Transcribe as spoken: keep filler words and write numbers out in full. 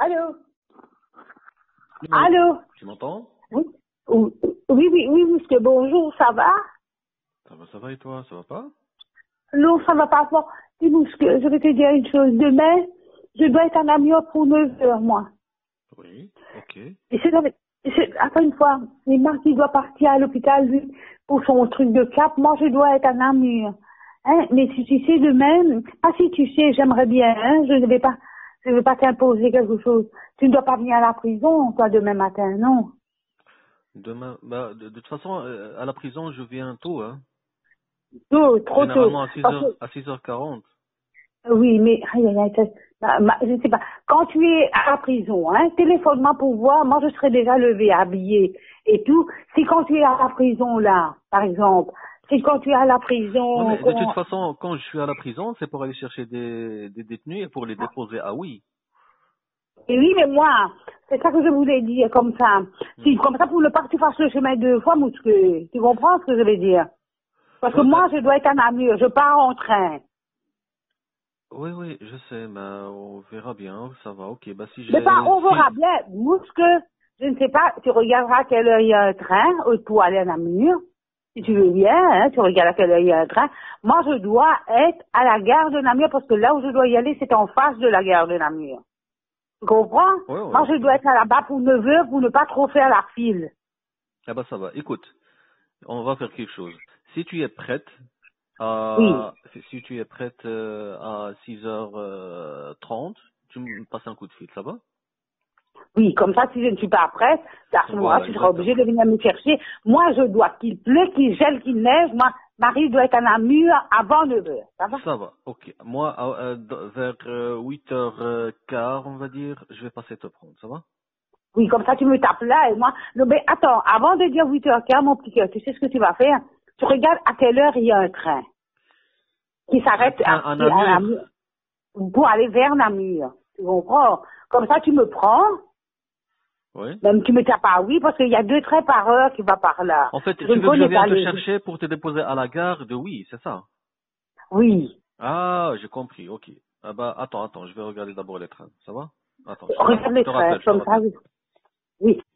Allô? Tu m'en- Allô? Tu m'entends? Oui, oui, oui, oui, oui, monsieur, bonjour, ça va? Ça va, ça va et toi? Ça va pas? Non, ça va pas fort. Dis-moi, que je vais te dire une chose. Demain, je dois être à Namur pour neuf heures, moi. Oui, ok. Et c'est, avec- c'est, après une fois, les Marc, il doit partir à l'hôpital, lui, pour son truc de cap. Moi, je dois être à Namur. Hein? Mais si tu sais demain, ah si tu sais, j'aimerais bien, hein, je ne vais pas, je ne vais pas t'imposer quelque chose. Tu ne dois pas venir à la prison, toi, demain matin, non? Demain, bah, de, de toute façon, euh, à la prison, je viens tôt, hein. Tôt, trop tôt. Généralement à six Parce que, heures, à six heures quarante. oui, mais aïe, aïe, aïe, ça- bah, bah, je ne sais pas. Quand tu es à la prison, hein, téléphone-moi pour voir. Moi, je serai déjà levée, habillée et tout. Si quand tu es à la prison, là, par exemple, si quand tu es à la Ouais, prison, mais de toute qu'on- façon, quand je suis à la prison, c'est pour aller chercher des, des détenus et pour les déposer à oui. et oui, mais moi, c'est ça que je voulais dire, comme ça. Si, Hmm. comme ça, pour ne pas que tu fasses le chemin deux fois, mousque. Tu comprends ce que je veux dire? Parce que Ouais, bah, moi, je dois être à Namur, je pars en train. oui, oui, je sais, mais on verra bien, ça va, ok. Bah, si Mais pas, j'ai, on si, verra bien. Mousque, je ne sais pas, tu regarderas à quelle heure il y a un train euh, pour aller à Namur. Si tu veux bien, hein, tu regardes à quelle heure il y a un train. Moi, je dois être à la gare de Namur parce que là où je dois y aller, c'est en face de la gare de Namur. Tu comprends? ouais, ouais, Moi, je ok. dois être là-bas pour neuf heures pour ne pas trop faire la file. Ah bah, ça va. Écoute, on va faire quelque chose. Si tu es prête, Oui. à, si si tu es prête euh, à six heures trente, tu me passes un coup de fil, ça va? Oui, comme ça, si je ne suis pas prête, à ce moment-là, Voilà, tu seras obligé exactement. de venir me chercher. Moi, je dois qu'il pleut, qu'il gèle, qu'il neige. Moi, Marie doit être à Namur avant neuf heures. Ça va? Ça va, ok. Moi, à- euh, d- vers euh, huit heures quinze, on va dire, je vais passer te prendre, ça va? Oui, comme ça, tu me tapes là et moi. Non, mais attends, avant de dire huit heures quinze, mon petit cœur, tu sais ce que tu vas faire? Tu regardes à quelle heure il y a un train qui Un s'arrête train à, à à Namur. Namur pour aller vers Namur. Tu comprends? Comme ça, tu me prends. Oui. Même tu me tapes à oui, parce qu'il y a deux trains par heure qui va par là. En fait, Je tu ne veux que je connais vienne pas te les. chercher pour te déposer à la gare de oui, c'est ça? Oui. Ah, j'ai compris, ok. Ah bah, attends, attends, je vais regarder d'abord les trains, ça va? Attends, je te, ra- Regarde je les te trains, rappelle, je te comme ça. rappelle. Oui. Oui.